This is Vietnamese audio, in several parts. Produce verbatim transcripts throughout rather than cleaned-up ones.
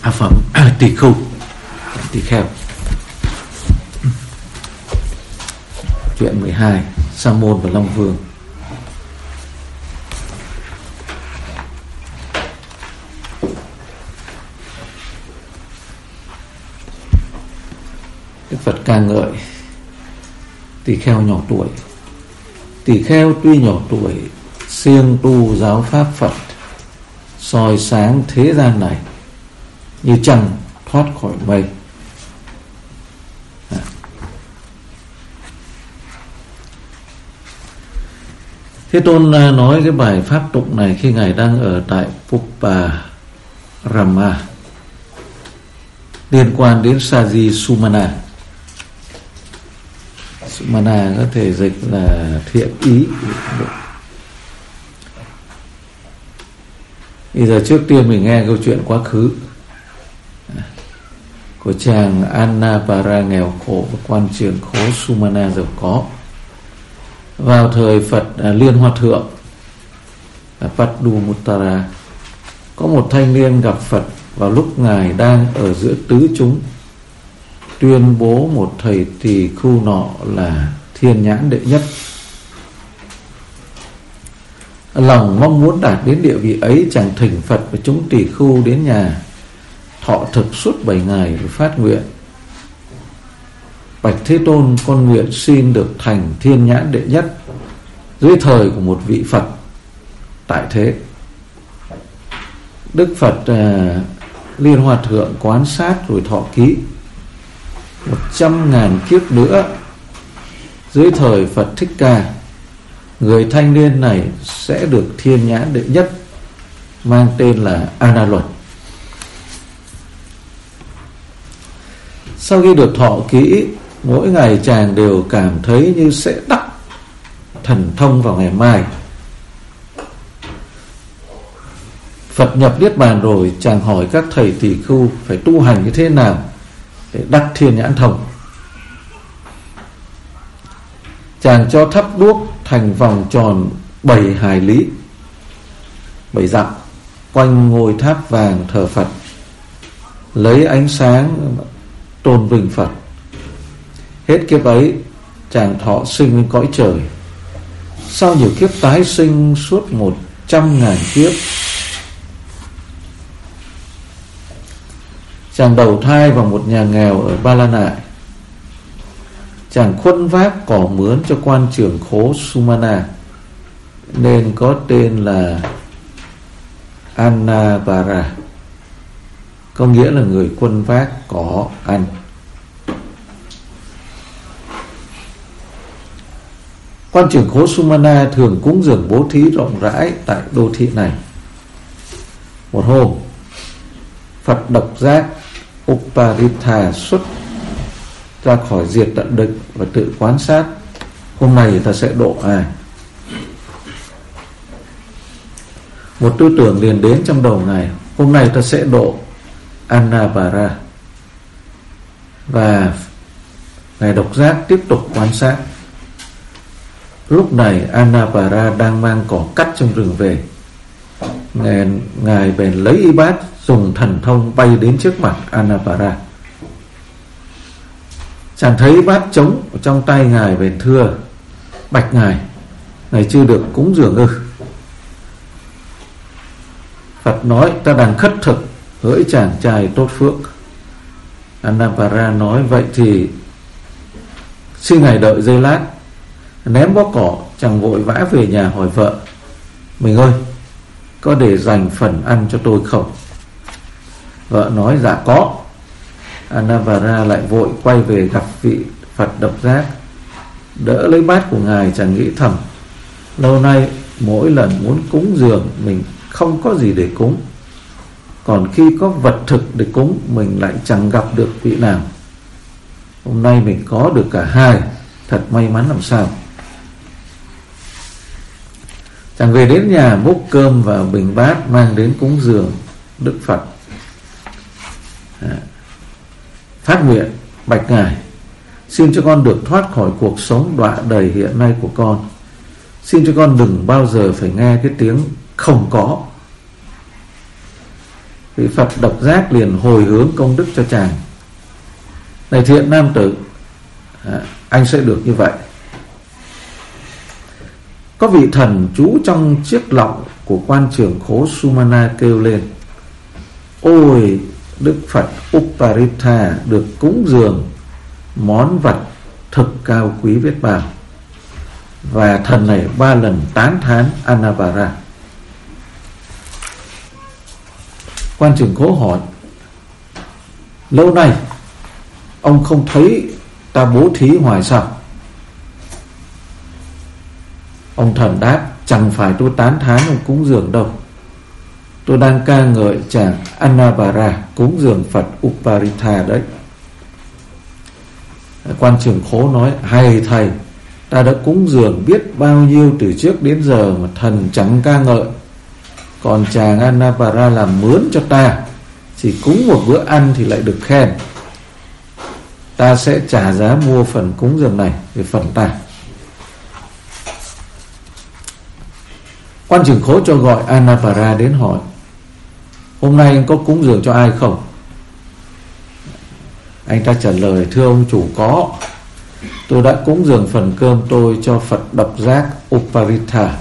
A phẩm tỳ khưu, tỳ kheo. Chuyện mười hai, Sa môn và Long Vương. Đức Phật ca ngợi tỳ kheo nhỏ tuổi. Tỳ kheo tuy nhỏ tuổi, siêng tu giáo pháp Phật, soi sáng thế gian này như trăng thoát khỏi mây. À. Thế Tôn nói cái bài pháp tụng này khi Ngài đang ở tại Puparama, liên quan đến Saji Sumana. Sumana có thể dịch là thiện ý. Bây giờ trước tiên mình nghe câu chuyện quá khứ của chàng Annapara nghèo khổ và quan trường khố Sumana giàu có. Vào thời Phật Liên Hoa Thượng Padumuttara, có một thanh niên gặp Phật vào lúc Ngài đang ở giữa tứ chúng, tuyên bố một thầy tỳ khưu nọ là thiên nhãn đệ nhất. Lòng mong muốn đạt đến địa vị ấy, chàng thỉnh Phật và chúng tỳ khưu đến nhà thọ thực suốt bảy ngày để phát nguyện: Bạch Thế Tôn, con nguyện xin được thành thiên nhãn đệ nhất dưới thời của một vị Phật tại thế. Đức Phật uh, Liên Hoa Thượng quan sát rồi thọ ký: một trăm ngàn kiếp nữa, dưới thời Phật Thích Ca, người thanh niên này sẽ được thiên nhãn đệ nhất, mang tên là A Na Luật. Sau khi được thọ ký, mỗi ngày chàng đều cảm thấy như sẽ đắc thần thông vào ngày mai. Phật nhập Niết Bàn rồi, chàng hỏi các thầy tỳ khưu phải tu hành như thế nào để đắc thiên nhãn thông. Chàng cho thắp đuốc thành vòng tròn bảy hải lý, bảy dặm quanh ngôi tháp vàng thờ Phật, lấy ánh sáng tôn vinh Phật. Hết kiếp ấy, chàng thọ sinh lên cõi trời. Sau nhiều kiếp tái sinh suốt một trăm ngàn kiếp, chàng đầu thai vào một nhà nghèo ở Ba La Nại. Chàng khuân vác cỏ mướn cho quan trưởng khố Sumana, nên có tên là Annapara, có nghĩa là người khuân vác cỏ ăn. Quan trưởng khố Sumana thường cúng dường bố thí rộng rãi tại đô thị này. Một hôm, Phật độc giác Uparitha xuất ra khỏi diệt tận địch và tự quan sát: hôm nay ta sẽ độ ai? Một tư tưởng liền đến trong đầu Ngài: hôm nay ta sẽ độ Annapara. Và Ngài độc giác tiếp tục quan sát. Lúc này Annapara đang mang cỏ cắt trong rừng về. Ngài, Ngài bèn lấy y bát, dùng thần thông bay đến trước mặt Annapara. Chàng thấy bát trống ở trong tay Ngài, bèn thưa: Bạch Ngài, Ngài chưa được cúng dường ư? Phật nói: ta đang khất thực, hỡi chàng trai tốt phước. Annapara nói: vậy thì xin Ngài đợi giây lát. Ném bó cỏ, chàng vội vã về nhà hỏi vợ: mình ơi, có để dành phần ăn cho tôi không? Vợ nói: dạ có. Annapara lại vội quay về gặp vị Phật độc giác, đỡ lấy bát của Ngài. Chàng nghĩ thầm: lâu nay mỗi lần muốn cúng dường mình không có gì để cúng, còn khi có vật thực để cúng mình lại chẳng gặp được vị nào. Hôm nay mình có được cả hai, thật may mắn làm sao. Chàng về đến nhà, múc cơm và bình bát mang đến cúng dường Đức Phật. Phát nguyện: Bạch Ngài, xin cho con được thoát khỏi cuộc sống đọa đầy hiện nay của con. Xin cho con đừng bao giờ phải nghe cái tiếng không có. Vị Phật độc giác liền hồi hướng công đức cho chàng: này thiện nam tử, à, anh sẽ được như vậy. Có vị thần trú trong chiếc lọng của quan trưởng khố Sumana kêu lên: ôi Đức Phật Uparita được cúng dường món vật thực cao quý biết bao. Và thần này ba lần tán thán Anapara. Quan trưởng khố hỏi: lâu nay ông không thấy ta bố thí hoài sao? Ông thần đáp: chẳng phải tôi tán thán ông cúng dường đâu, tôi đang ca ngợi chàng Anapara cúng dường Phật Uparita đấy. Quan trưởng khố nói: hay thầy, ta đã cúng dường biết bao nhiêu từ trước đến giờ mà thần chẳng ca ngợi. Còn chàng Anapara làm mướn cho ta, chỉ cúng một bữa ăn thì lại được khen. Ta sẽ trả giá mua phần cúng dường này về phần ta. Quan trưởng khố cho gọi Anapara đến hỏi: hôm nay anh có cúng dường cho ai không? Anh ta trả lời: thưa ông chủ, có. Tôi đã cúng dường phần cơm tôi cho Phật độc giác Uparita.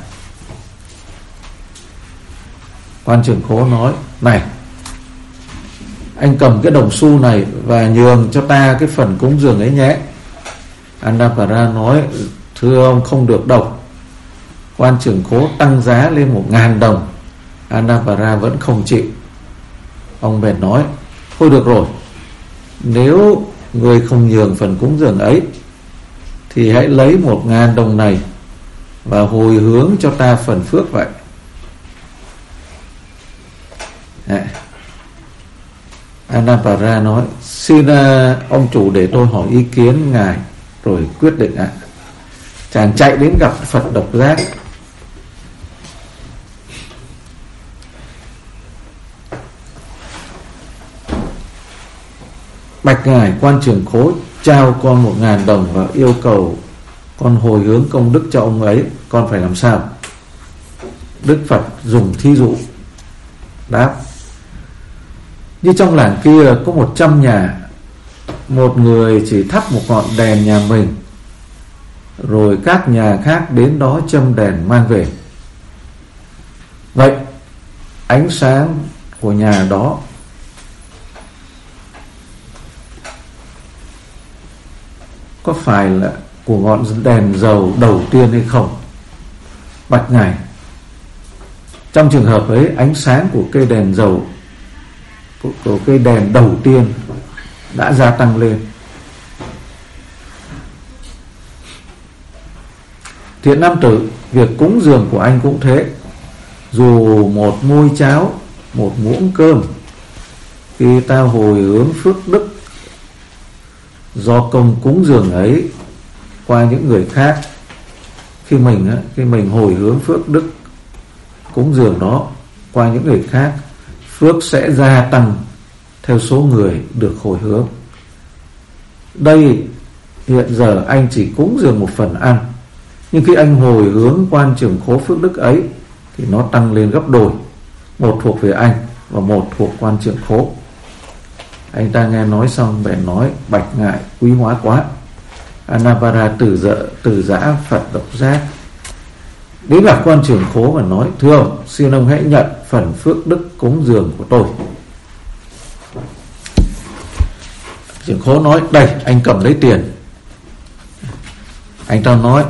Quan trưởng khố nói: này, anh cầm cái đồng xu này và nhường cho ta cái phần cúng dường ấy nhé. Anapara nói: thưa ông, không được đâu. Quan trưởng khố tăng giá lên một ngàn đồng. Anapara vẫn không chịu. Ông bèn nói: thôi được rồi, nếu người không nhường phần cúng dường ấy thì hãy lấy một ngàn đồng này và hồi hướng cho ta phần phước vậy. À, Anapara nói: xin uh, ông chủ để tôi hỏi ý kiến ngài rồi quyết định ạ. À. Chàng chạy đến gặp Phật độc giác. Bạch ngài, quan trưởng khố trao con một ngàn đồng và yêu cầu con hồi hướng công đức cho ông ấy. Con phải làm sao? Đức Phật dùng thí dụ đáp: như trong làng kia có một trăm nhà, một người chỉ thắp một ngọn đèn nhà mình, rồi các nhà khác đến đó châm đèn mang về. Vậy ánh sáng của nhà đó có phải là của ngọn đèn dầu đầu tiên hay không? Bạch ngài, trong trường hợp ấy, ánh sáng của cây đèn dầu của, của cây đèn đầu tiên đã gia tăng lên. Thiện nam tử, việc cúng dường của anh cũng thế. Dù một muôi cháo, một muỗng cơm, khi ta hồi hướng phước đức do công cúng dường ấy qua những người khác, khi mình khi mình hồi hướng phước đức cúng dường đó qua những người khác, phước sẽ gia tăng theo số người được hồi hướng. Đây hiện giờ anh chỉ cúng dường một phần ăn, nhưng khi anh hồi hướng quan trưởng khố phước đức ấy thì nó tăng lên gấp đôi. Một thuộc về anh và một thuộc quan trưởng khố. Anh ta nghe nói xong bèn nói: bạch ngại, quý hóa quá. Anapara từ dợ từ giã Phật độc giác đến gặp quan trưởng khố và nói: thưa ông, xin ông hãy nhận phần phước đức cúng dường của tôi. Trưởng khố nói: đây, anh cầm lấy tiền. Anh ta nói: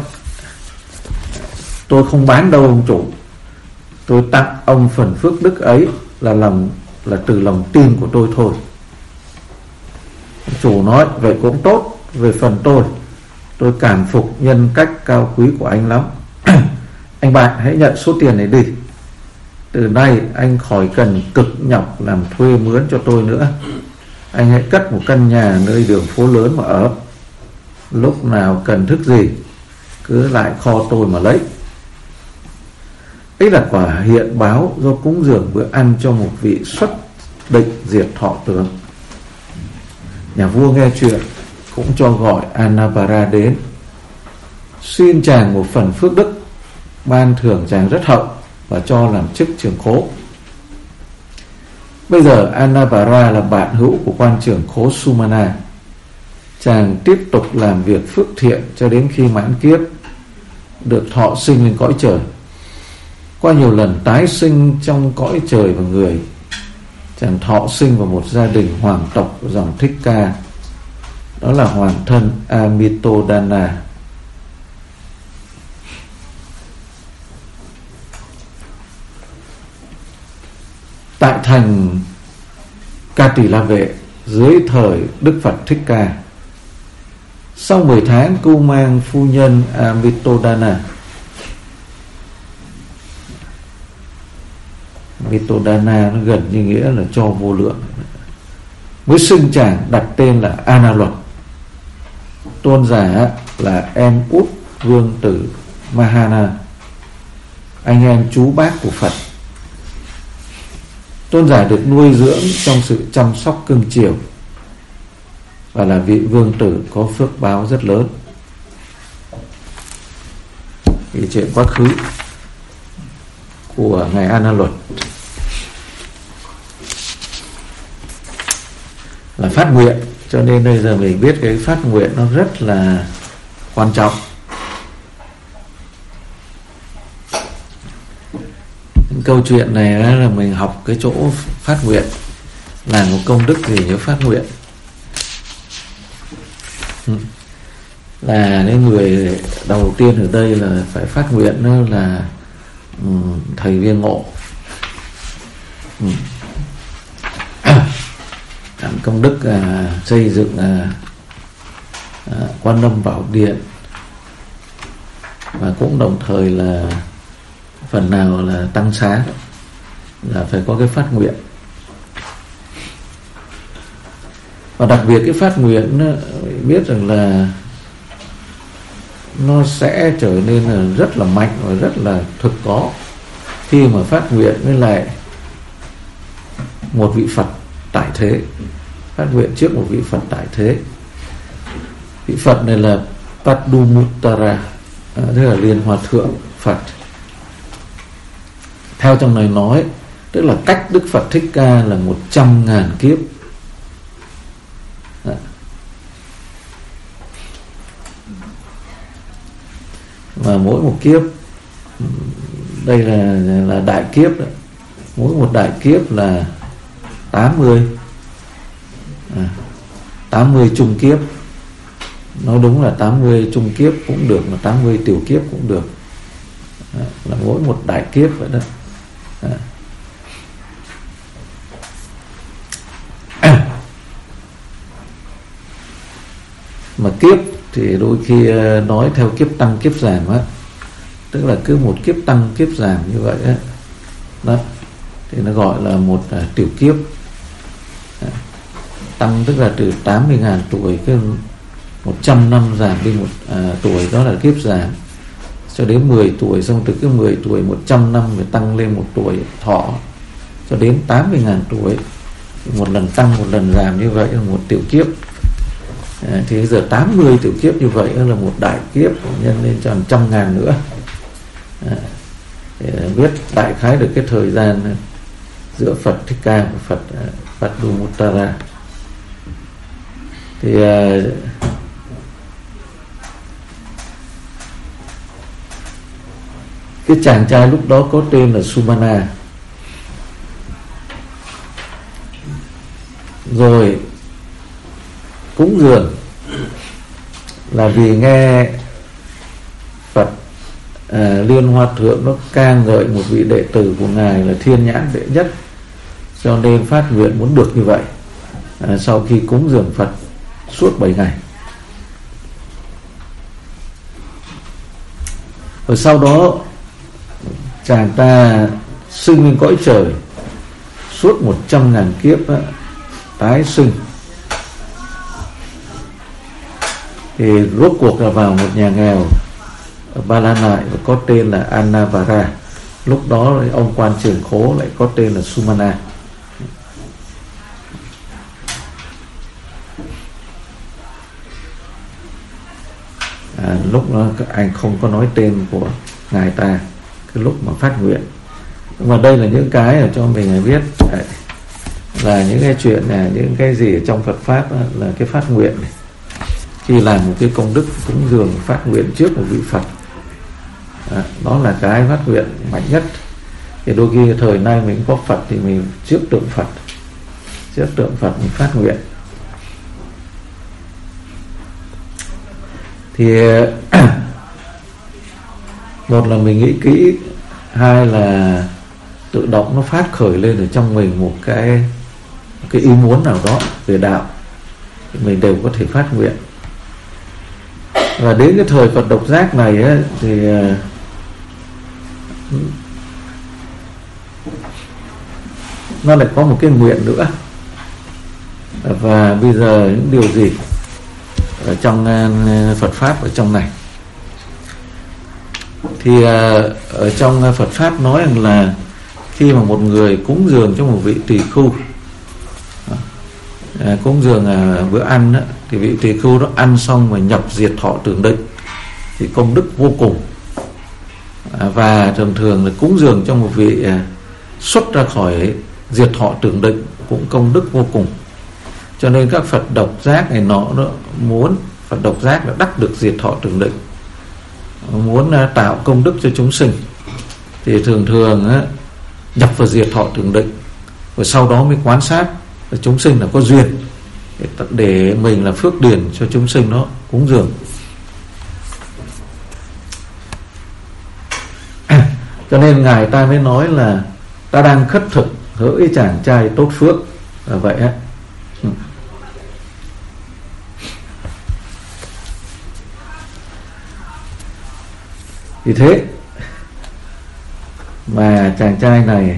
tôi không bán đâu ông chủ, tôi tặng ông phần phước đức ấy là lòng là từ lòng tin của tôi thôi. Ông chủ nói: vậy cũng tốt. Về phần tôi, tôi cảm phục nhân cách cao quý của anh lắm. Anh bạn hãy nhận số tiền này đi. Từ nay anh khỏi cần cực nhọc làm thuê mướn cho tôi nữa. Anh hãy cất một căn nhà nơi đường phố lớn mà ở. Lúc nào cần thức gì cứ lại kho tôi mà lấy. Ấy là quả hiện báo do cúng dường bữa ăn cho một vị xuất định diệt thọ tướng. Nhà vua nghe chuyện cũng cho gọi Anapara đến, xin chàng một phần phước đức, ban thưởng chàng rất hậu và cho làm chức trưởng khố. Bây giờ Anapara là bạn hữu của quan trưởng khố Sumana. Chàng tiếp tục làm việc phước thiện cho đến khi mãn kiếp, được thọ sinh lên cõi trời. Qua nhiều lần tái sinh trong cõi trời và người, chàng thọ sinh vào một gia đình hoàng tộc của dòng Thích Ca, đó là hoàng thân Amitodana. Tại thành Cati La Vệ dưới thời Đức Phật Thích Ca, sau mười tháng cưu mang phu nhân Amitodana. Amitodana nó gần như nghĩa là cho vô lượng, mới sinh chàng đặt tên là Analuật. Tôn giả là em út vương tử Mahana, anh em chú bác của Phật. Tôn giả được nuôi dưỡng trong sự chăm sóc cưng chiều và là vị vương tử có phước báo rất lớn. Thì chuyện quá khứ của ngài Analuật là phát nguyện, cho nên bây giờ mình biết cái phát nguyện nó rất là quan trọng. Câu chuyện này là mình học cái chỗ phát nguyện, làm một công đức gì nhớ phát nguyện. Là những người đầu tiên ở đây là phải phát nguyện, đó là um, thầy Viên Ngộ. um. Làm công đức à, xây dựng à, à, Quan Âm Bảo Điện, và cũng đồng thời là phần nào là tăng xá, là phải có cái phát nguyện. Và đặc biệt cái phát nguyện biết rằng là nó sẽ trở nên là rất là mạnh và rất là thực có khi mà phát nguyện với lại một vị Phật tại thế. Phát nguyện trước một vị Phật tại thế. Vị Phật này là Padumuttara, tức là Liên Hoa Thượng Phật. Theo trong này nói, tức là cách Đức Phật Thích Ca là một trăm ngàn kiếp. Đó. Và mỗi một kiếp, đây là là đại kiếp đó. Mỗi một đại kiếp là tám mươi à, tám mươi chung kiếp. Nói đúng là tám mươi chung kiếp cũng được, mà tám mươi tiểu kiếp cũng được. Đó, là mỗi một đại kiếp vậy đó. Đó. Mà kiếp thì đôi khi nói theo kiếp tăng kiếp giảm á, tức là cứ một kiếp tăng kiếp giảm như vậy á, đó thì nó gọi là một uh, tiểu kiếp. Đó. Tăng tức là từ tám mươi ngàn tuổi, cái một trăm năm giảm đi một uh, tuổi, đó là kiếp giảm, cho đến mười tuổi, xong từ cái mười tuổi một trăm năm mới tăng lên một tuổi thọ, cho đến tám mươi ngàn tuổi, một lần tăng một lần giảm như vậy là một tiểu kiếp. À, thì giờ tám mươi tiểu kiếp như vậy là một đại kiếp, nhân lên cho trăm ngàn nữa. À, để biết đại khái được cái thời gian giữa Phật Thích Ca và Phật Phật Padumuttara. Thì à, cái chàng trai lúc đó có tên là Sumana. Rồi cúng dường là vì nghe Phật à, Liên Hoa Thượng nó ca ngợi một vị đệ tử của ngài là thiên nhãn đệ nhất, cho nên phát nguyện muốn được như vậy. À, sau khi cúng dường Phật suốt bảy ngày, rồi sau đó chàng ta sinh lên cõi trời suốt một trăm ngàn kiếp á, tái sinh. Thì rốt cuộc là vào một nhà nghèo ở Ba La Nại và có tên là Anapara. Lúc đó ông quan trưởng khố lại có tên là Sumana. À, lúc đó anh không có nói tên của ngài ta cái lúc mà phát nguyện. Nhưng mà đây là những cái để cho mình biết. Đấy. là những cái chuyện là những cái gì ở trong Phật pháp là cái phát nguyện này. Khi làm một cái công đức cúng dường phát nguyện trước một vị Phật, đó, đó là cái phát nguyện mạnh nhất. Thì đôi khi thời nay mình có Phật thì mình trước tượng Phật, trước tượng Phật mình phát nguyện. Thì một là mình nghĩ kỹ, hai là tự động nó phát khởi lên ở trong mình một cái cái ý muốn nào đó về đạo, thì mình đều có thể phát nguyện. Và đến cái thời Phật độc giác này ấy, thì nó lại có một cái nguyện nữa. Và bây giờ những điều gì ở trong Phật pháp ở trong này, thì ở trong Phật pháp nói rằng là khi mà một người cúng dường cho một vị tỳ khưu, à, cúng dường à, bữa ăn đó, thì vị tỳ khưu đó ăn xong mà nhập diệt thọ tưởng định thì công đức vô cùng. À, và thường thường là cúng dường cho một vị à, xuất ra khỏi diệt thọ tưởng định cũng công đức vô cùng. Cho nên các Phật độc giác này nọ đó muốn Phật độc giác là đắc được diệt thọ tưởng định, muốn à, tạo công đức cho chúng sinh, thì thường thường á, nhập vào diệt thọ tưởng định, và sau đó mới quan sát chúng sinh là có duyên để, để mình là phước điển cho chúng sinh đó cúng dường. Cho nên ngài ta mới nói là ta đang khất thực hỡi chàng trai tốt phước, là vậy á. Vì thế mà chàng trai này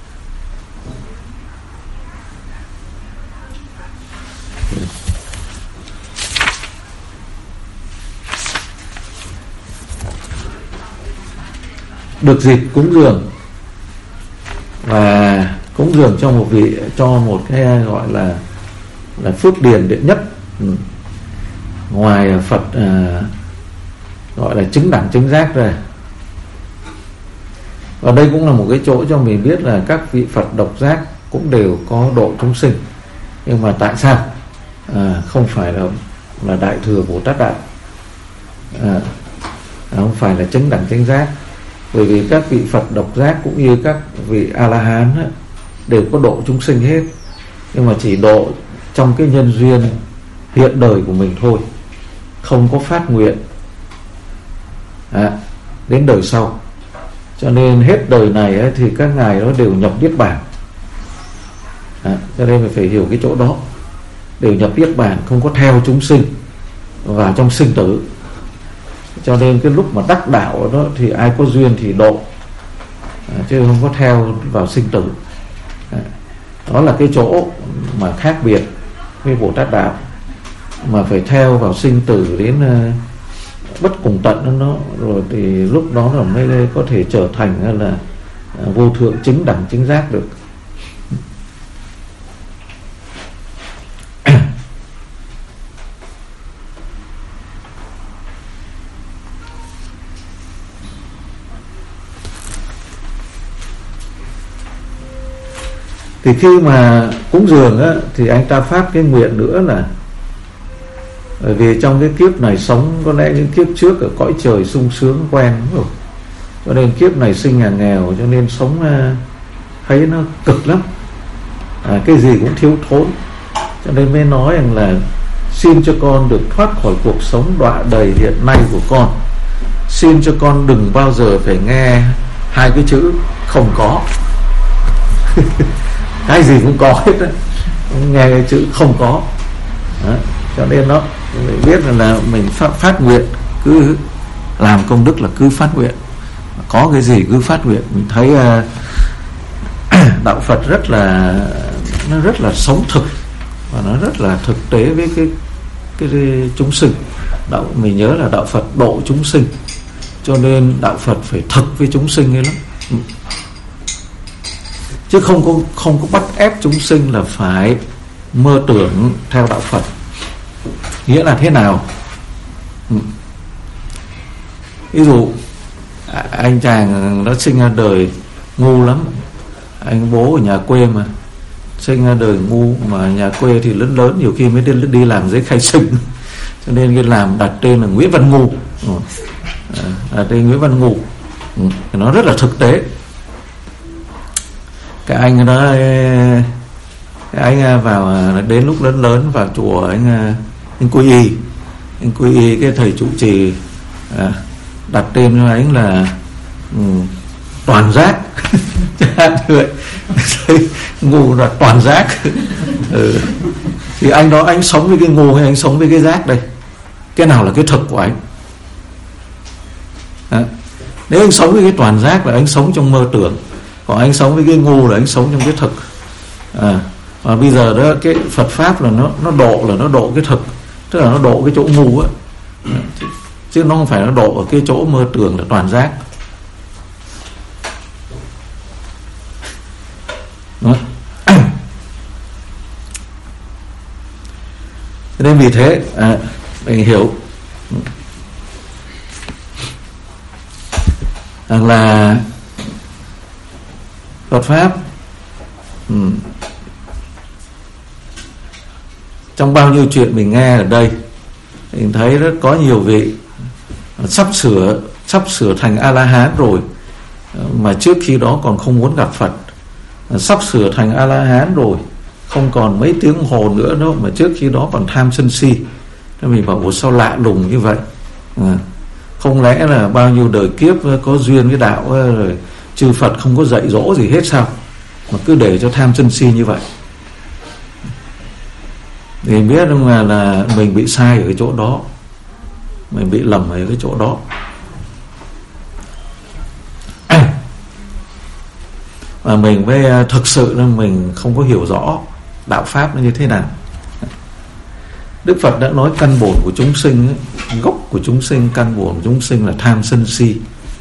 được dịp cúng dường, và cúng dường cho một vị, cho một cái gọi là là phước điền đệ nhất. Ừ. Ngoài Phật à, gọi là chứng đẳng chứng giác rồi. Và đây cũng là một cái chỗ cho mình biết là các vị Phật độc giác cũng đều có độ chúng sinh, nhưng mà tại sao à, không phải là là Đại Thừa Bồ Tát Đạo, à, không phải là chứng đẳng chứng giác. Bởi vì các vị Phật độc giác cũng như các vị A-la-hán ấy, đều có độ chúng sinh hết, nhưng mà chỉ độ trong cái nhân duyên hiện đời của mình thôi, không có phát nguyện à, đến đời sau. Cho nên hết đời này ấy, thì các ngài đó đều nhập Niết Bàn. à, Cho nên mình phải hiểu cái chỗ đó, đều nhập Niết Bàn, không có theo chúng sinh vào trong sinh tử. Cho nên cái lúc mà đắc đạo đó thì ai có duyên thì độ, à, chứ không có theo vào sinh tử. à, Đó là cái chỗ mà khác biệt với Bồ Tát Đạo, mà phải theo vào sinh tử đến uh, bất cùng tận nó, rồi thì lúc đó là mới có thể trở thành là uh, vô thượng chứng đẳng chứng giác được. Thì khi mà cúng dường á, thì anh ta phát cái nguyện nữa là bởi vì trong cái kiếp này sống có lẽ những kiếp trước ở cõi trời sung sướng quen rồi, cho nên kiếp này sinh nhà nghèo, cho nên sống uh, thấy nó cực lắm, à, cái gì cũng thiếu thốn. Cho nên mới nói rằng là xin cho con được thoát khỏi cuộc sống đọa đầy hiện nay của con, xin cho con đừng bao giờ phải nghe hai cái chữ không có. Cái gì cũng có hết đó, nghe cái chữ không có đó. Cho nên nó mình biết là, là mình phát, phát nguyện, cứ làm công đức là cứ phát nguyện, có cái gì cứ phát nguyện. Mình thấy uh, đạo Phật rất là nó rất là sống thực, và nó rất là thực tế với cái cái, cái chúng sinh. Đạo mình nhớ là đạo Phật độ chúng sinh, cho nên đạo Phật phải thực với chúng sinh ấy lắm, chứ không có không có bắt ép chúng sinh là phải mơ tưởng theo đạo Phật. Nghĩa là thế nào? Ví dụ anh chàng nó sinh ra đời ngu lắm, anh bố ở nhà quê mà sinh ra đời ngu, mà nhà quê thì lớn lớn nhiều khi mới đi, đi làm giấy khai sinh, cho nên cái làm đặt tên là Nguyễn Văn Ngu, đặt tên Nguyễn Văn Ngu. Nó rất là thực tế. Cái anh đó, cái anh vào đến lúc lớn lớn vào chùa, anh anh quy y, anh quy y cái thầy trụ trì đặt tên cho anh là um, Toàn Giác. Ngu là Toàn Giác. Ừ. Thì anh đó, anh sống với cái ngu hay anh sống với cái giác đây? Cái nào là cái thực của anh? À, nếu anh sống với cái Toàn Giác là anh sống trong mơ tưởng, còn anh sống với cái ngu là anh sống trong cái thực. À, và bây giờ đó cái Phật pháp là nó nó độ là nó độ cái thực, tức là nó độ cái chỗ ngu á, chứ nó không phải nó độ ở cái chỗ mơ tưởng là Toàn Giác. Nên vì thế à, mình hiểu là Phật pháp ừ, trong bao nhiêu chuyện mình nghe ở đây, mình thấy rất có nhiều vị sắp sửa sắp sửa thành A-la-hán rồi, mà trước khi đó còn không muốn gặp Phật. Sắp sửa thành A-la-hán rồi, không còn mấy tiếng đồng hồ nữa đâu, mà trước khi đó còn tham sân si. Nên mình bảo ủa sao lạ lùng như vậy? À, không lẽ là bao nhiêu đời kiếp có duyên với đạo rồi chư Phật không có dạy dỗ gì hết sao, mà cứ để cho tham sân si như vậy? Thì biết không, là, là mình bị sai ở cái chỗ đó, mình bị lầm ở cái chỗ đó. Và mình mới thực sự là mình không có hiểu rõ đạo pháp nó như thế nào. Đức Phật đã nói căn bổn của chúng sinh ấy, gốc của chúng sinh, căn bổn của chúng sinh là tham sân si.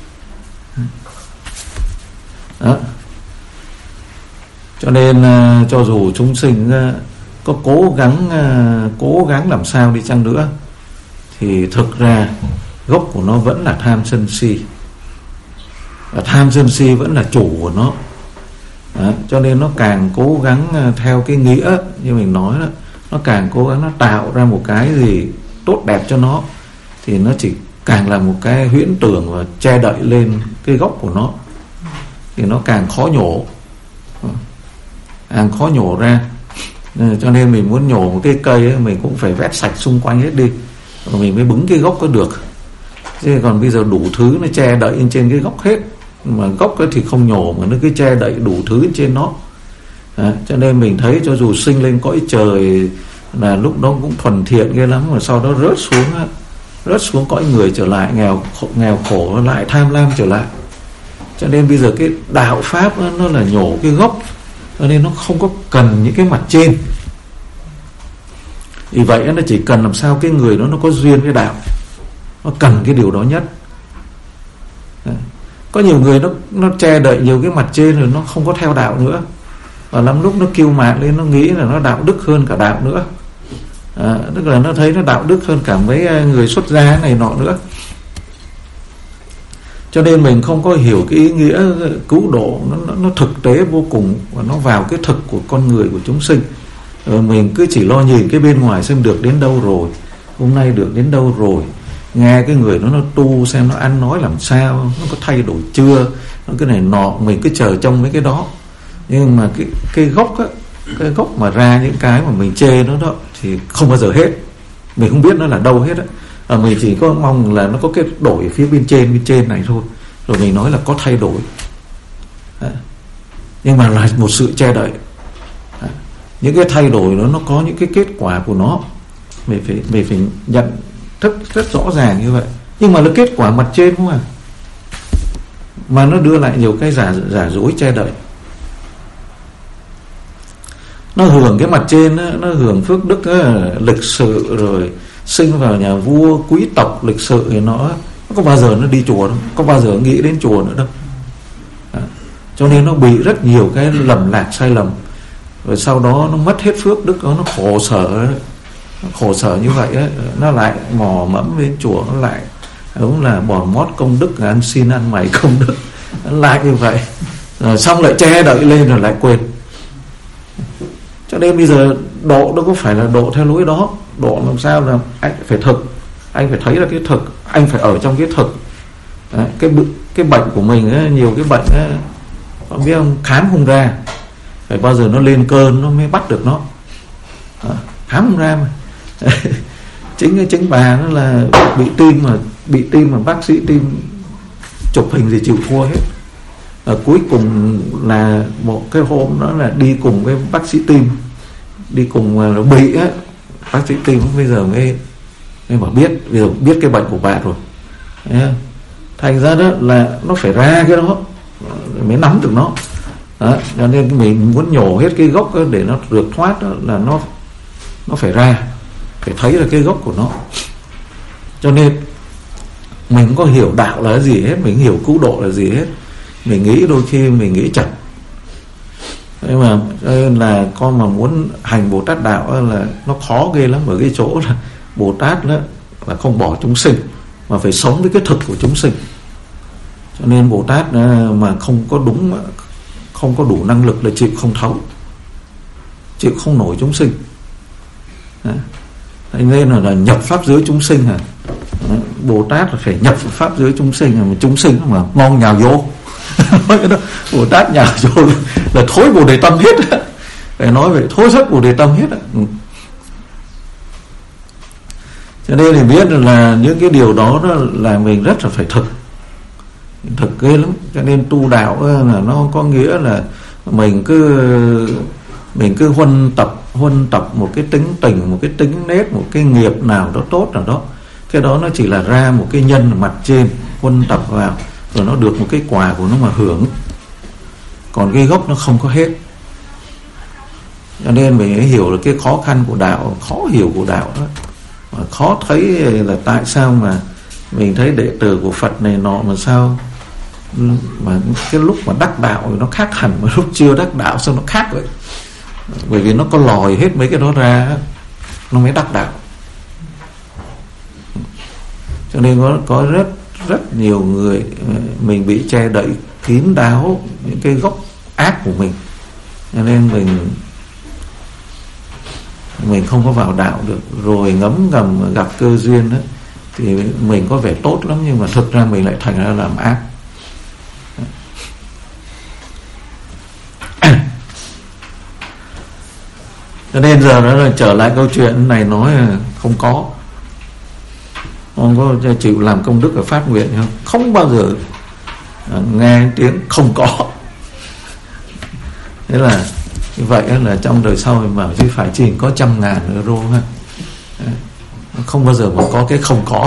Đó. Cho nên cho dù chúng sinh có cố gắng cố gắng làm sao đi chăng nữa, thì thực ra gốc của nó vẫn là tham sân si, và tham sân si vẫn là chủ của nó. Đó, cho nên nó càng cố gắng theo cái nghĩa như mình nói đó, nó càng cố gắng nó tạo ra một cái gì tốt đẹp cho nó, thì nó chỉ càng là một cái huyễn tưởng và che đậy lên cái gốc của nó, thì nó càng khó nhổ, càng khó nhổ ra. Cho nên mình muốn nhổ một cái cây ấy, mình cũng phải vét sạch xung quanh hết đi, rồi mình mới bứng cái gốc có được. Chứ còn bây giờ đủ thứ nó che đậy lên trên cái gốc hết, mà gốc ấy thì không nhổ, mà nó cứ che đậy đủ thứ trên nó. À, cho nên mình thấy cho dù sinh lên cõi trời là lúc đó cũng thuần thiện ghê lắm, mà sau đó rớt xuống rớt xuống cõi người trở lại, nghèo nghèo khổ lại, tham lam trở lại. Cho nên bây giờ cái đạo pháp đó, nó là nhổ cái gốc, cho nên nó không có cần những cái mặt trên. Vì vậy nó chỉ cần làm sao cái người đó nó có duyên với đạo, nó cần cái điều đó nhất. À, có nhiều người nó nó che đậy nhiều cái mặt trên rồi nó không có theo đạo nữa, và lắm lúc nó kiêu mạn lên, nó nghĩ là nó đạo đức hơn cả đạo nữa. À, tức là nó thấy nó đạo đức hơn cả mấy người xuất gia này nọ nữa. Cho nên mình không có hiểu cái ý nghĩa cứu độ nó, nó, nó thực tế vô cùng, và nó vào cái thực của con người, của chúng sinh. Rồi mình cứ chỉ lo nhìn cái bên ngoài xem được đến đâu rồi, hôm nay được đến đâu rồi, nghe cái người đó nó tu xem nó ăn nói làm sao, nó có thay đổi chưa, nó cái này nọ, mình cứ chờ trong mấy cái đó. Nhưng mà cái cái gốc á, cái gốc mà ra những cái mà mình chê nó đó thì không bao giờ hết, mình không biết nó là đâu hết á. À, mình chỉ có mong là nó có cái đổi phía bên trên bên trên này thôi, rồi mình nói là có thay đổi. À, nhưng mà là một sự che đậy. À, những cái thay đổi đó nó có những cái kết quả của nó, mình phải mình phải nhận rất rất rõ ràng như vậy. Nhưng mà nó kết quả mặt trên không à, mà nó đưa lại nhiều cái giả giả dối che đậy. Nó hưởng cái mặt trên đó, nó hưởng phước đức đó, lịch sự, rồi sinh vào nhà vua quý tộc lịch sự thì nó, nó có bao giờ nó đi chùa đâu, có bao giờ nghĩ đến chùa nữa đâu. À, cho nên nó bị rất nhiều cái lầm lạc sai lầm, rồi sau đó nó mất hết phước đức đó, nó khổ sở, nó khổ sở như vậy ấy, nó lại mò mẫm đến chùa, nó lại đúng là bỏ mót công đức, ăn xin ăn mày công đức, nó lại như vậy, rồi xong lại che đậy lên rồi lại quên. Cho nên bây giờ độ đâu có phải là độ theo lối đó. Độ làm sao là anh phải thực, anh phải thấy là cái thực, anh phải ở trong cái thực. Đấy, cái cái bệnh của mình ấy, nhiều cái bệnh ấy, không biết không, khám không ra, phải bao giờ nó lên cơn nó mới bắt được nó. À, khám không ra mà. chính chính bà nó là bị tim, mà bị tim mà bác sĩ tim chụp hình gì chịu thua hết. À, cuối cùng là một cái hôm đó là đi cùng với bác sĩ tim, đi cùng mà nó bị á, bác sĩ tim bây giờ mới mới bảo biết, bây giờ biết cái bệnh của bà rồi. Đấy, thành ra đó là nó phải ra cái đó mới nắm được nó. Đó, cho nên mình muốn nhổ hết cái gốc để nó được thoát đó, là nó nó phải ra, phải thấy là cái gốc của nó. Cho nên mình không có hiểu đạo là gì hết, mình hiểu cứu độ là gì hết. Mình nghĩ đôi khi mình nghĩ chật. Nhưng mà nên là con mà muốn hành Bồ Tát đạo là nó khó ghê lắm, ở cái chỗ là Bồ Tát đó là không bỏ chúng sinh mà phải sống với cái thực của chúng sinh. Cho nên Bồ Tát mà không có đúng, không có đủ năng lực là chịu không thấu, chịu không nổi chúng sinh. Thế nên là, là nhập pháp giới chúng sinh à. Bồ Tát là phải nhập pháp giới chúng sinh, mà chúng sinh mà ngon nhào vô. Cái đó Bồ Tát nhào vô là thối Bồ Đề Tâm hết. Phải nói vậy, thối rất Bồ Đề Tâm hết. Cho nên thì biết là những cái điều đó, đó là mình rất là phải thực, thực ghê lắm. Cho nên tu đạo là nó không có nghĩa là mình cứ mình cứ huân tập huân tập một cái tính tình, một cái tính nết, một cái nghiệp nào đó tốt nào đó. Cái đó nó chỉ là ra một cái nhân mặt trên, huân tập vào rồi nó được một cái quả của nó mà hưởng, còn cái gốc nó không có hết. Cho nên mình phải hiểu được cái khó khăn của đạo, khó hiểu của đạo đó, mà khó thấy là tại sao mà mình thấy đệ tử của Phật này nọ mà sao mà cái lúc mà đắc đạo nó khác hẳn mà lúc chưa đắc đạo sao nó khác vậy. Bởi vì nó có lòi hết mấy cái đó ra nó mới đắc đạo. Cho nên có, có rất rất nhiều người mình bị che đậy kín đáo những cái gốc ác của mình, cho nên mình mình không có vào đạo được. Rồi ngấm ngầm gặp cơ duyên đó thì mình có vẻ tốt lắm, nhưng mà thực ra mình lại thành ra làm ác. Cho nên giờ nó là trở lại câu chuyện này, nói không có không có chịu làm công đức ở phát nguyện không, không bao giờ nghe tiếng không có. Thế là như vậy là trong đời sau mình bảo chứ phải chỉ có trăm ngàn euro ha, không bao giờ mà có cái không có.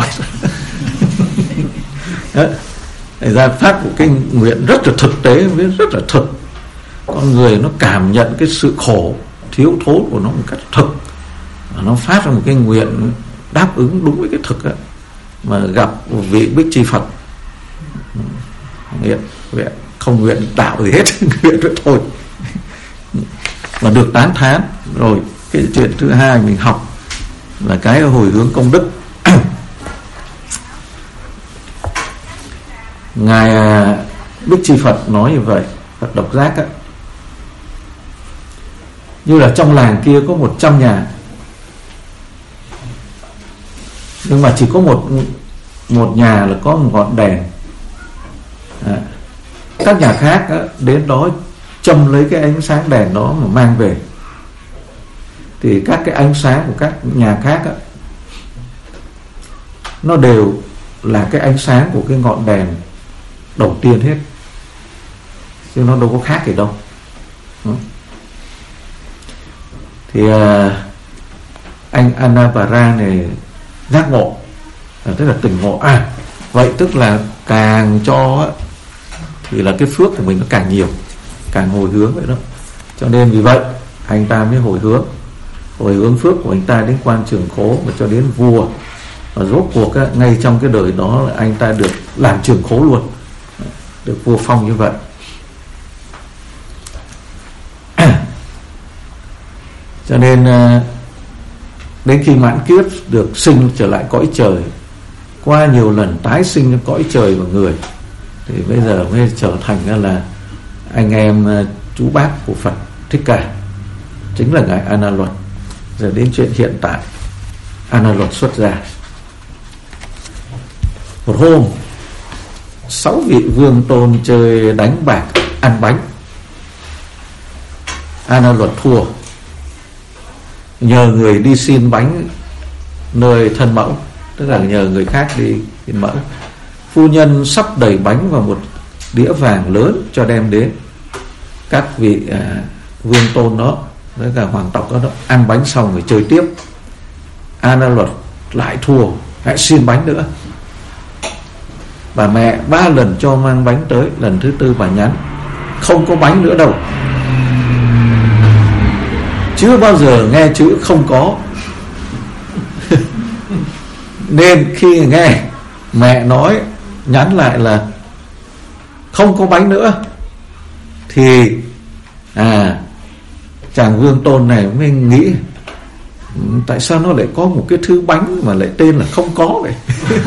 Để ra phát một cái nguyện rất là thực tế, rất là thực. Con người nó cảm nhận cái sự khổ thiếu thốn của nó một cách thực, nó phát ra một cái nguyện đáp ứng đúng với cái thực đó. Mà gặp một vị Bích Chi Phật, nguyện, nguyện không nguyện đạo gì hết, nguyện vậy thôi, mà được tán thán. Rồi cái chuyện thứ hai mình học là cái hồi hướng công đức. Ngài Bích Chi Phật nói như vậy, Phật Độc Giác á, như là trong làng kia có một trăm nhà, nhưng mà chỉ có một một nhà là có một ngọn đèn. À, các nhà khác á, đến đó châm lấy cái ánh sáng đèn đó mà mang về, thì các cái ánh sáng của các nhà khác á, nó đều là cái ánh sáng của cái ngọn đèn đầu tiên hết, chứ nó đâu có khác gì đâu. Đó. Thì à, anh Annapara này giác ngộ, tức là tỉnh ngộ. À vậy tức là càng cho á, thì là cái phước của mình nó càng nhiều, càng hồi hướng vậy đó. Cho nên vì vậy anh ta mới hồi hướng, hồi hướng phước của anh ta đến quan Trường Khố và cho đến vua. Và rốt cuộc á, ngay trong cái đời đó là anh ta được làm Trường Khố luôn, được vua phong như vậy. Cho nên đến khi mãn kiếp được sinh trở lại cõi trời, qua nhiều lần tái sinh trong cõi trời và người, thì bây giờ mới trở thành là anh em chú bác của Phật Thích Ca. chính là ngài A Na Luật. Giờ đến chuyện hiện tại. A Na Luật xuất gia. Một hôm, sáu vị vương tôn chơi đánh bạc ăn bánh. A Na Luật thua, nhờ người đi xin bánh nơi thân mẫu, tức là nhờ người khác đi xin mẫu. Phu nhân sắp đầy bánh vào một đĩa vàng lớn cho đem đến. Các vị à, vương tôn đó, với cả hoàng tộc đó, đó ăn bánh xong rồi chơi tiếp. A Na Luật lại thua, lại xin bánh nữa. Bà mẹ ba lần cho mang bánh tới, lần thứ tư bà nhắn không có bánh nữa đâu. Chưa bao giờ nghe chữ không có. Nên khi nghe mẹ nói nhắn lại là không có bánh nữa, thì à chàng vương tôn này mới nghĩ tại sao nó lại có một cái thứ bánh mà lại tên là không có vậy.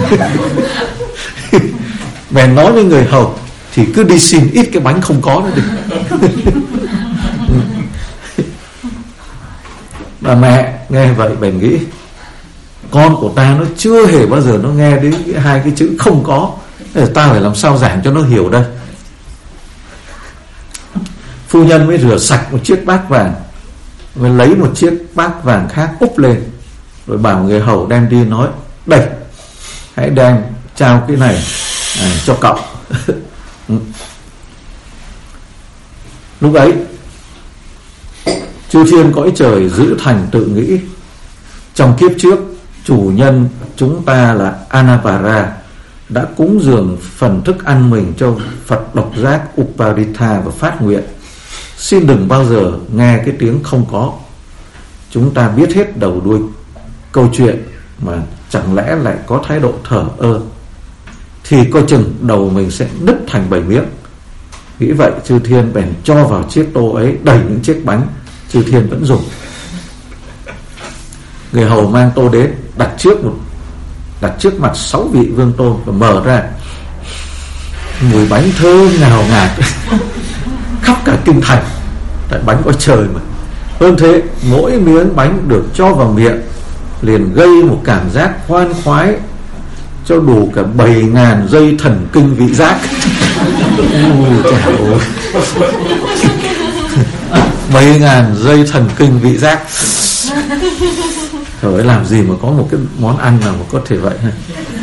Bèn nói với người hầu thì cứ đi xin ít cái bánh không có đó đi. Bà mẹ nghe vậy bèn nghĩ con của ta nó chưa hề bao giờ nó nghe đến hai cái chữ không có, ta phải làm sao giảng cho nó hiểu đây. Phu nhân mới rửa sạch một chiếc bát vàng, mới lấy một chiếc bát vàng khác úp lên, rồi bảo người hầu đem đi nói đây, hãy đem trao cái này à, cho cậu. Lúc ấy chư thiên cõi trời giữ thành tự nghĩ trong kiếp trước chủ nhân chúng ta là Anapara đã cúng dường phần thức ăn mình cho Phật độc giác Uparitha và phát nguyện xin đừng bao giờ nghe cái tiếng không có. Chúng ta biết hết đầu đuôi câu chuyện mà chẳng lẽ lại có thái độ thờ ơ, thì coi chừng đầu mình sẽ đứt thành bảy miếng. Nghĩ vậy chư thiên bèn cho vào chiếc tô ấy đầy những chiếc bánh chư thiên vẫn dùng. Người hầu mang tô đến đặt trước một đặt trước mặt sáu vị vương tôn và mở ra. Mùi bánh thơm ngào ngạt khắp cả kinh thành, tại bánh có trời mà. Hơn thế, mỗi miếng bánh được cho vào miệng liền gây một cảm giác khoan khoái cho đủ cả bảy ngàn dây thần kinh vị giác. Bảy ngàn dây thần kinh vị giác. Trời ơi, làm gì mà có một cái món ăn nào mà có thể vậy ha.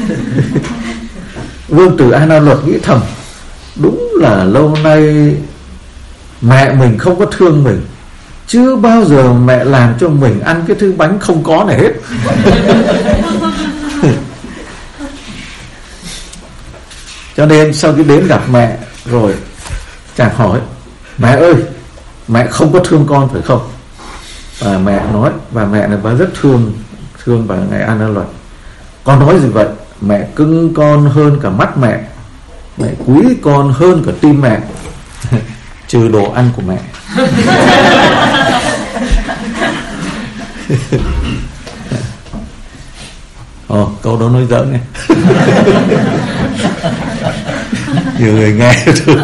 Vương tử A Na Luật nghĩ thầm, đúng là lâu nay mẹ mình không có thương mình, chưa bao giờ mẹ làm cho mình ăn cái thứ bánh không có này hết. Cho nên sau khi đến gặp mẹ rồi, chàng hỏi mẹ ơi, mẹ không có thương con phải không? Và mẹ nói, và mẹ này bà rất thương thương bà ngài A Na Luật. Con nói gì vậy? Mẹ cưng con hơn cả mắt mẹ, mẹ quý con hơn cả tim mẹ, trừ đồ ăn của mẹ. Ồ, câu đó nói giỡn nghe. Nhiều người nghe thương.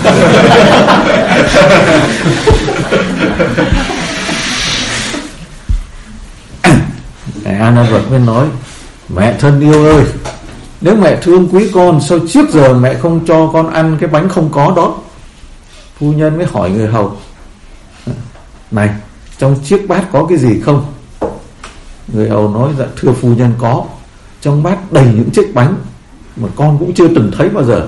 Ngài A Na Luật mới nói, mẹ thân yêu ơi, nếu mẹ thương quý con, sao trước giờ mẹ không cho con ăn cái bánh không có đó? Phu nhân mới hỏi người hầu, này, trong chiếc bát có cái gì không? Người hầu nói, dạ thưa phu nhân có, trong bát đầy những chiếc bánh mà con cũng chưa từng thấy bao giờ.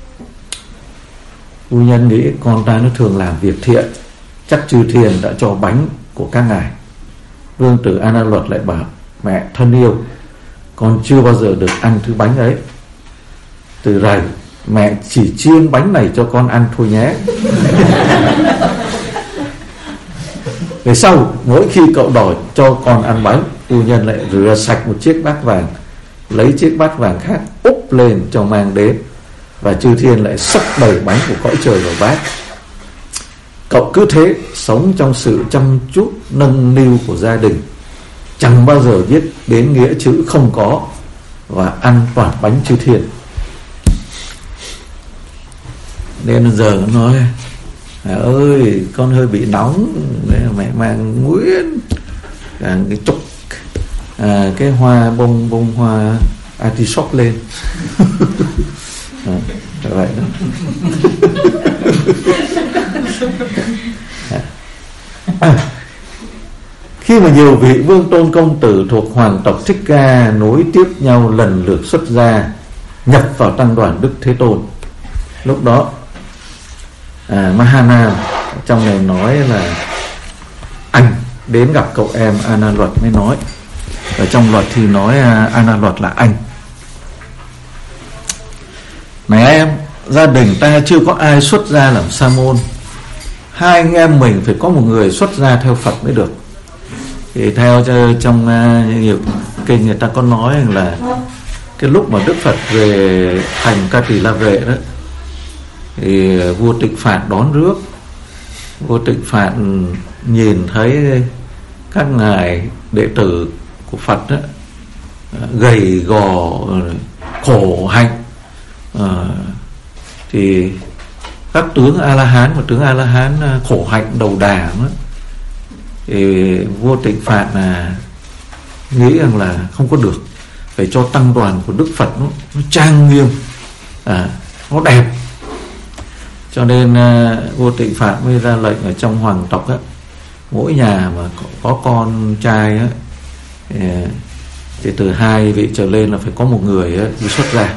Phu nhân nghĩ con ta nó thường làm việc thiện, chắc chư thiên đã cho bánh của các ngài. Vương tử A Na Luật lại bảo, mẹ thân yêu, con chưa bao giờ được ăn thứ bánh ấy. Từ rày mẹ chỉ chiên bánh này cho con ăn thôi nhé. Về sau mỗi khi cậu đòi cho con ăn bánh, phu nhân lại rửa sạch một chiếc bát vàng, lấy chiếc bát vàng khác úp lên cho mang đến, và chư thiên lại xấp đầy bánh của cõi trời vào bát. Cậu cứ thế sống trong sự chăm chút nâng niu của gia đình, chẳng bao giờ biết đến nghĩa chữ không có, và ăn toàn bánh chư thiên. Nên giờ nó nói à ơi con hơi bị nóng, mẹ mang nguyên à, cái trục à, cái hoa bông bông hoa artichoke lên. À, vậy đó. À, khi mà nhiều vị vương tôn công tử thuộc hoàng tộc Thích Ca nối tiếp nhau lần lượt xuất gia nhập vào tăng đoàn Đức Thế Tôn, lúc đó à, Mahanam trong này nói là anh đến gặp cậu em Ana Luật mới nói, ở trong luật thì nói uh, Ana Luật là anh. Này em, gia đình ta chưa có ai xuất gia làm sa môn, hai anh em mình phải có một người xuất gia theo Phật mới được. Thì theo trong uh, nhiều kinh người ta có nói là cái lúc mà Đức Phật về thành Ca Tỳ La Vệ đó, thì vua Tịnh Phạn đón rước. Vua Tịnh Phạn nhìn thấy các ngài đệ tử của Phật đó, gầy gò khổ hạnh, à, thì các tướng A La Hán và tướng A La Hán khổ hạnh đầu đà đó, thì vua Tịnh Phạn là nghĩ rằng là không có được, phải cho tăng đoàn của Đức Phật nó, nó trang nghiêm, à, nó đẹp. Cho nên uh, vua Tịnh Phạn mới ra lệnh ở trong hoàng tộc á, mỗi nhà mà có, có con trai á, thì, thì từ hai vị trở lên là phải có một người á, đi xuất gia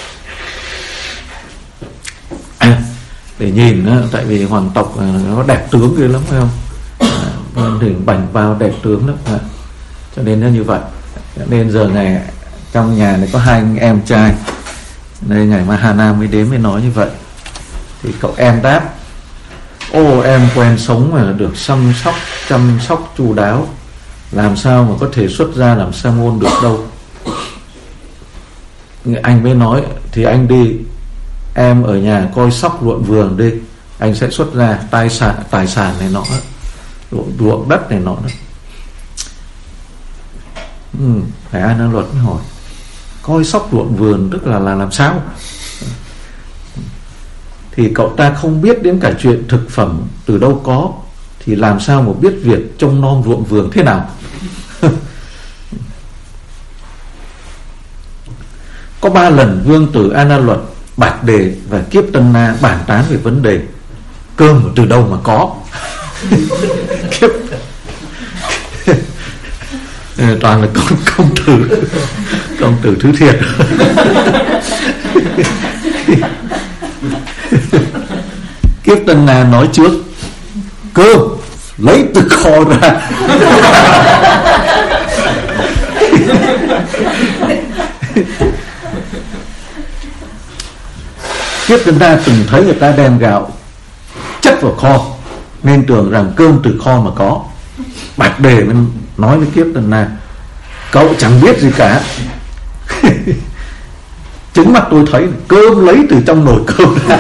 à, để nhìn á, tại vì hoàng tộc uh, nó đẹp tướng ghê lắm phải không, à, đỉnh bành bao đẹp tướng lắm, à, cho nên nó như vậy. Nên giờ ngày trong nhà này có hai anh em trai, nên ngày Mahanam mới đến mới nói như vậy. Thì cậu em đáp: ô em quen sống mà được chăm sóc chăm sóc chu đáo, làm sao mà có thể xuất gia làm sa môn được đâu. Anh mới nói: thì anh đi, em ở nhà coi sóc ruộng vườn đi, anh sẽ xuất gia. Tài sản tài sản này nọ, ruộng, ruộng đất này nọ đó. Ừ, phải Ana Luật mới hỏi: coi sóc ruộng vườn tức là là làm sao? Thì cậu ta không biết đến cả chuyện thực phẩm từ đâu có, thì làm sao mà biết việc trông nom ruộng vườn thế nào? Có ba lần vương tử Ana Luật, Bạch Đề và Kiếp Tân Na bàn tán về vấn đề cơm từ đâu mà có. Kiếp toàn là con công tử công tử thứ thiệt. Kiếp Tân Na nói trước: cơm lấy từ kho ra. Kiếp Tân Na từng thấy người ta đem gạo chất vào kho nên tưởng rằng cơm từ kho mà có. Bạch Đề mới nói với Kiếp Tân Na: cậu chẳng biết gì cả. Chính mắt tôi thấy cơm lấy từ trong nồi cơm ra.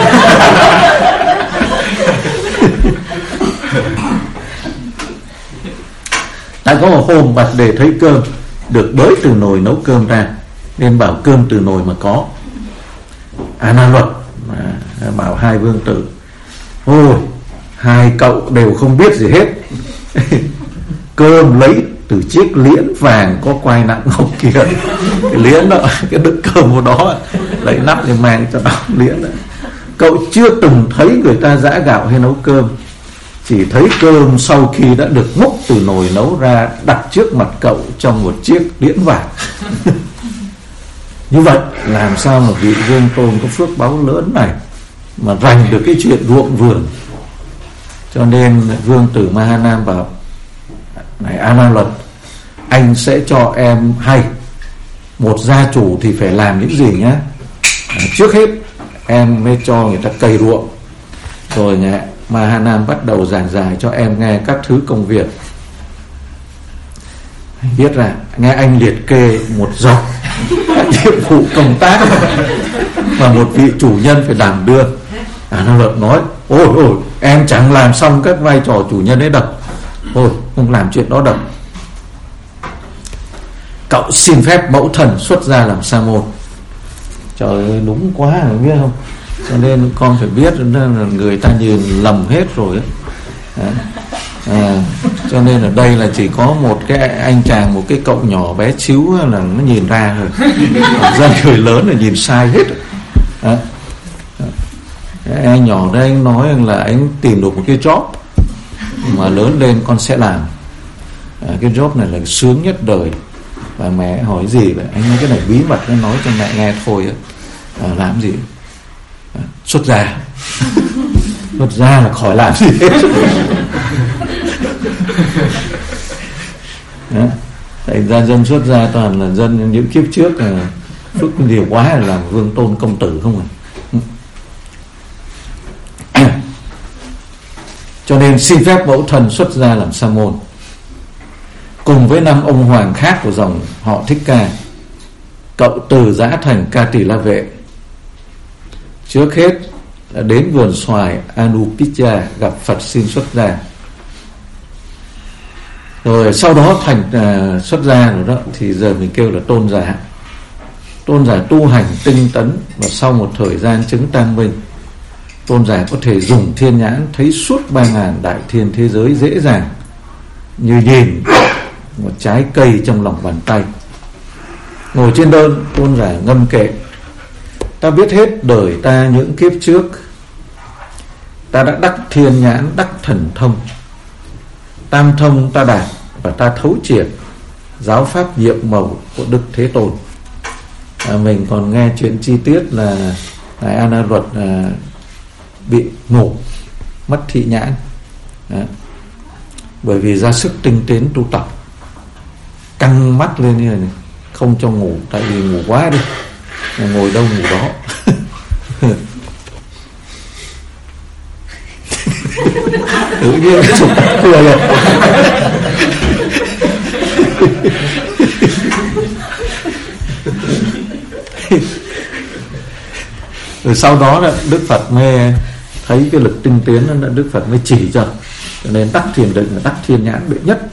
Đã có một hôm Bạch Đề thấy cơm được bới từ nồi nấu cơm ra, nên bảo cơm từ nồi mà có. Ana Luật à, bảo hai vương tử: ôi, hai cậu đều không biết gì hết. Cơm lấy từ chiếc liễn vàng có quai nặng ngọc kia. Cái liễn đó, cái đựng cơm vào đó, lấy nắp thì mang cho đó liễn đó. Cậu chưa từng thấy người ta giã gạo hay nấu cơm, chỉ thấy cơm sau khi đã được múc từ nồi nấu ra đặt trước mặt cậu trong một chiếc liễn vàng. Như vậy làm sao mà vị vương tôn có phước báu lớn này mà rành được cái chuyện ruộng vườn. Cho nên vương tử Mahanam bảo: này Ana Luật, anh sẽ cho em hay, một gia chủ thì phải làm những gì nhá. À, trước hết em mới cho người ta cày ruộng, rồi nhà Mahanam bắt đầu giảng giải cho em nghe các thứ công việc. Biết là nghe anh liệt kê một dọc các nhiệm vụ công tác mà một vị chủ nhân phải đảm đương. Ana Luật nói: ôi ôi, em chẳng làm xong các vai trò chủ nhân ấy đâu, ôi không làm chuyện đó đâu. Cậu xin phép mẫu thần xuất gia làm sa môn. Trời ơi, đúng quá rồi, biết không? Cho nên con phải biết là người ta nhìn lầm hết rồi ấy. À, cho nên ở đây là chỉ có một cái anh chàng, một cái cậu nhỏ bé xíu là nó nhìn ra rồi, dân người lớn là nhìn sai hết. À, anh nhỏ đây anh nói là anh tìm được một cái job mà lớn lên con sẽ làm. À, cái job này là sướng nhất đời. Và mẹ hỏi gì vậy? Anh nói cái này bí mật, anh nói cho mẹ nghe thôi. À, làm gì? À, xuất gia. Xuất gia là khỏi làm gì hết. À, thành ra dân xuất gia toàn là dân những kiếp trước là phước nhiều quá là làm vương tôn công tử không à. Cho nên xin phép mẫu thân xuất gia làm sa môn cùng với năm ông hoàng khác của dòng họ Thích Ca. Cậu từ giã thành Ca Tỳ La Vệ. Trước hết là đến vườn xoài Anupitya gặp Phật xin xuất gia. Rồi sau đó thành uh, xuất gia rồi đó, thì giờ mình kêu là tôn giả. Tôn giả tu hành tinh tấn, và sau một thời gian chứng tam minh, tôn giả có thể dùng thiên nhãn thấy suốt ba ngàn đại thiên thế giới dễ dàng như nhìn một trái cây trong lòng bàn tay. Ngồi trên đơn, tôn giả ngâm kệ: ta biết hết đời ta những kiếp trước, ta đã đắc thiên nhãn, đắc thần thông, tam thông ta đạt, và ta thấu triệt giáo pháp nhiệm màu của Đức Thế Tôn. À, mình còn nghe chuyện chi tiết là ngài A Na Luật à, bị ngủ, mất thị nhãn. Đó. Bởi vì ra sức tinh tiến tu tập, căng mắt lên như này, không cho ngủ, tại vì ngủ quá đi, ngồi đâu ngủ đó. Tự nhiên chụp cười rồi. Rồi sau đó là Đức Phật mới thấy cái lực tinh tiến, là Đức Phật mới chỉ cho, cho nên đắc thiền định là đắc thiên nhãn đệ nhất.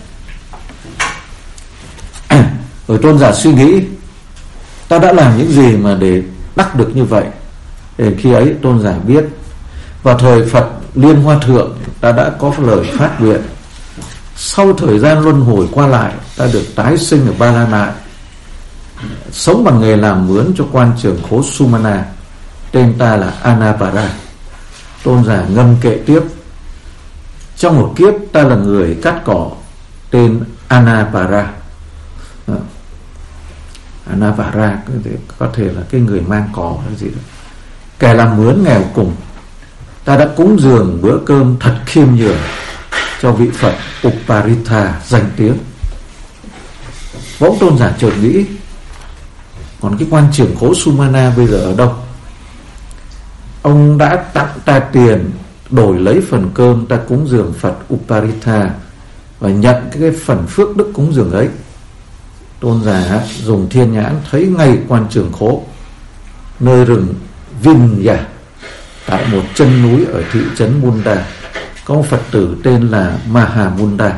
Rồi tôn giả suy nghĩ, ta đã làm những gì mà để đắc được như vậy? Đến khi ấy tôn giả biết, vào thời Phật Liên Hoa Thượng, ta đã có lời phát nguyện, sau thời gian luân hồi qua lại, ta được tái sinh ở Ba La Nại, sống bằng nghề làm mướn cho quan trưởng khố Sumana. Tên ta là Anapara. Tôn giả ngâm kệ tiếp: trong một kiếp ta là người cắt cỏ, tên Anapara. Đó. Anapara có thể là cái người mang cỏ hay gì đó. Kẻ làm mướn nghèo cùng, ta đã cúng dường bữa cơm thật khiêm nhường cho vị Phật Uparitha danh tiếng. Bỗng tôn giả chợt nghĩ, còn cái quan trưởng khố Sumana bây giờ ở đâu? Ông đã tặng ta tiền đổi lấy phần cơm ta cúng dường Phật Uparitha và nhận cái phần phước đức cúng dường ấy. Tôn giả dùng thiên nhãn thấy ngay quan trưởng khố nơi rừng Vinya, tại một chân núi ở thị trấn Munda, có một Phật tử tên là Mahamunda.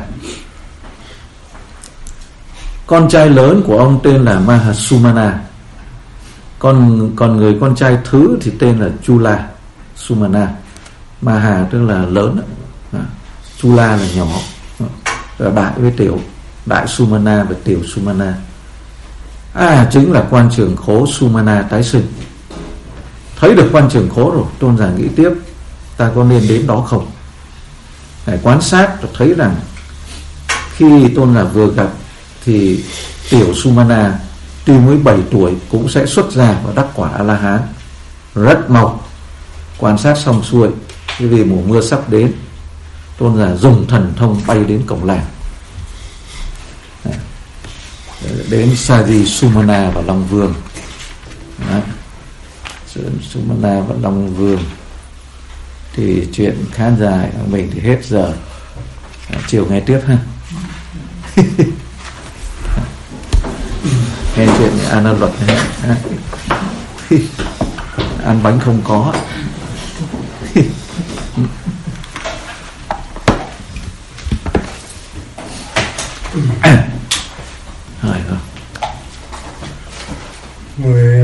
Con trai lớn của ông tên là Mahasumana, Còn, còn người con trai thứ thì tên là Chula Sumana. Maha tức là lớn, Chula là nhỏ, và đại với tiểu, đại Sumana và tiểu Sumana. À, chính là quan trưởng khố Sumana tái sinh. Thấy được quan trưởng khố rồi, tôn giả nghĩ tiếp, ta có nên đến đó không? Phải quan sát và thấy rằng khi tôn giả vừa gặp thì tiểu Sumana tuy mới bảy tuổi cũng sẽ xuất gia và đắc quả A-la-hán rất mau. Quan sát xong xuôi, vì mùa mưa sắp đến, tôn giả dùng thần thông bay đến cổng làng, đến Saji Sumana và Long Vương. Đó. Sumana và Long Vương thì chuyện khá dài, mình thì hết giờ, à, chiều nghe tiếp ha. Nghe chuyện A Na Luật này, ăn bánh không có. Mười